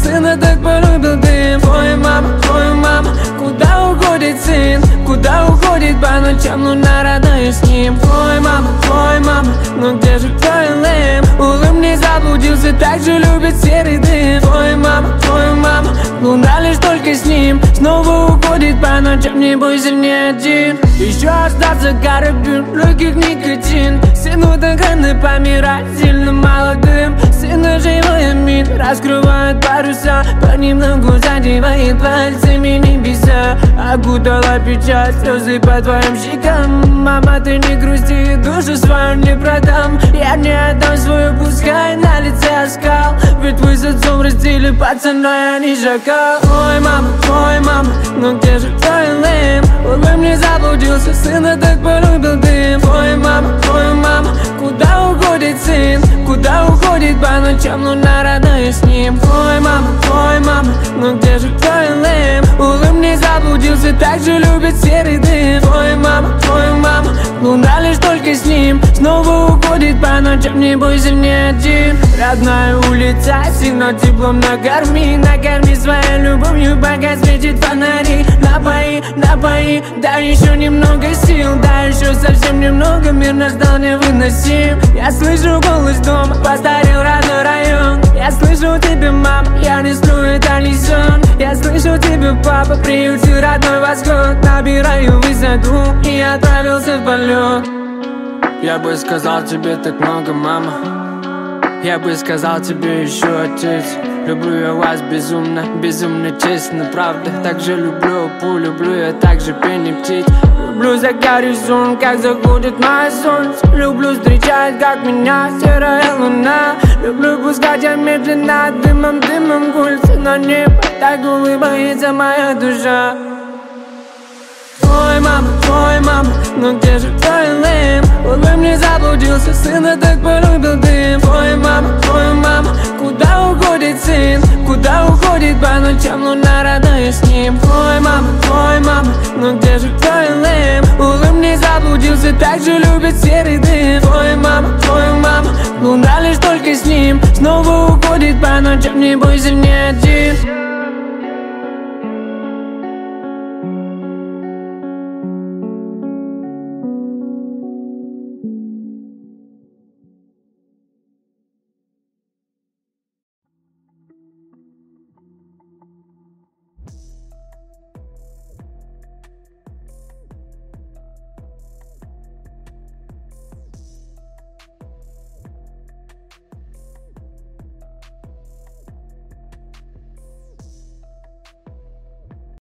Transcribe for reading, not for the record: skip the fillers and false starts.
сына так полюбил дым. Твой мама, куда уходит сын? Куда уходит по ночам луна родная с ним? Твой мама, но где же твой лэм? Улыб не заблудился, так же любит серый дым. Твой мама, луна лишь только с ним. Снова уходит по ночам, не бойся, не один. Еще остался карабин, в легких никотин. Сыну так рано помирать, сильно молодым. Сына живой мид, раскрывает паруса, понемногу задевает пальцами небеса. Окутала печаль, слезы по твоим щекам. Мама, ты не грусти, душу свою не продам. Я не отдам свою, пускай на лице оскал. Ведь вы с отцом растили пацана, я не шакал. Твой мама, но где же твой лэм? Улыб не заблудился, сына так полюбил дым. Твой мама, куда уходит сын? Куда уходит по ночам луна родная с ним? Твой мама, но где же твой лэм? Улыб не заблудился, так же любит серый дым. Твой мама, луна лишь только с ним. Снова уходит по ночам, не бойся, не один. Родная улица, сильно теплом накорми. Накорми своей любовью, пока светит фонари. Напои, да еще немного сил. Да еще совсем немного, мир наш стал невыносим. Я слышу голос дома, постарел родной район. Я слышу тебя, мама, я не сплю, это не сон. Я слышу тебя, папа, приютил родной восход. Набираю высоту и отправился в полет. Я бы сказал тебе так много, мама. Я бы сказал тебе еще, отец. Люблю я вас безумно, безумно честно, правда. Так же люблю пу, люблю я так же пение птиц. Люблю за горизонт, как заходит мое солнце. Люблю встречать, как меня серая луна. Люблю пускать я медленно дымом кольца на небо. Так улыбается моя душа. Твой мама, но где же твой лэм? Улыб не заблудился, сына так полюбил дым. Твой мама, куда уходит сын? Куда уходит по ночам луна родная с ним? Твой мама, но где же твой лэм? Улыб не заблудился, так же любит серый дым. Твой мама, луна лишь только с ним. Снова уходит по ночам, не бойся, не один.